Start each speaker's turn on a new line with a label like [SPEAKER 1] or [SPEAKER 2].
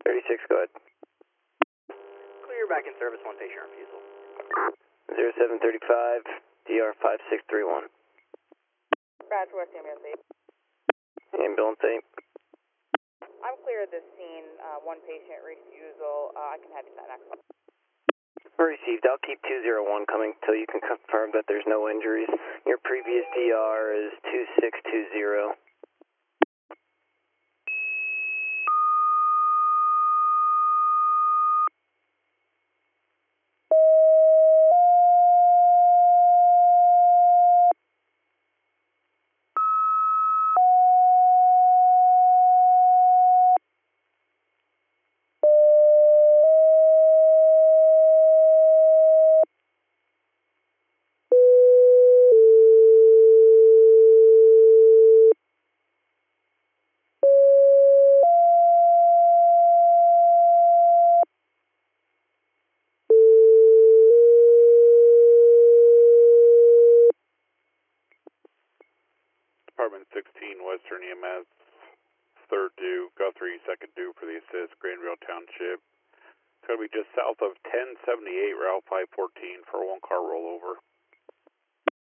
[SPEAKER 1] 36, go ahead.
[SPEAKER 2] Clear back in service, one patient refusal.
[SPEAKER 1] 0735, DR 5631.
[SPEAKER 3] Roger, West Ambulance 8.
[SPEAKER 1] Ambulance 8.
[SPEAKER 3] I'm clear of this scene, one patient refusal. I can have you to that next one.
[SPEAKER 1] Received. I'll keep 201 coming until you can confirm that there's no injuries. Your previous DR is 2620.
[SPEAKER 4] Department 16, Western EMS, third due, Guthrie, second due for the assist, Granville Township. It's going to be just south of 1078, Route 514 for a one-car rollover.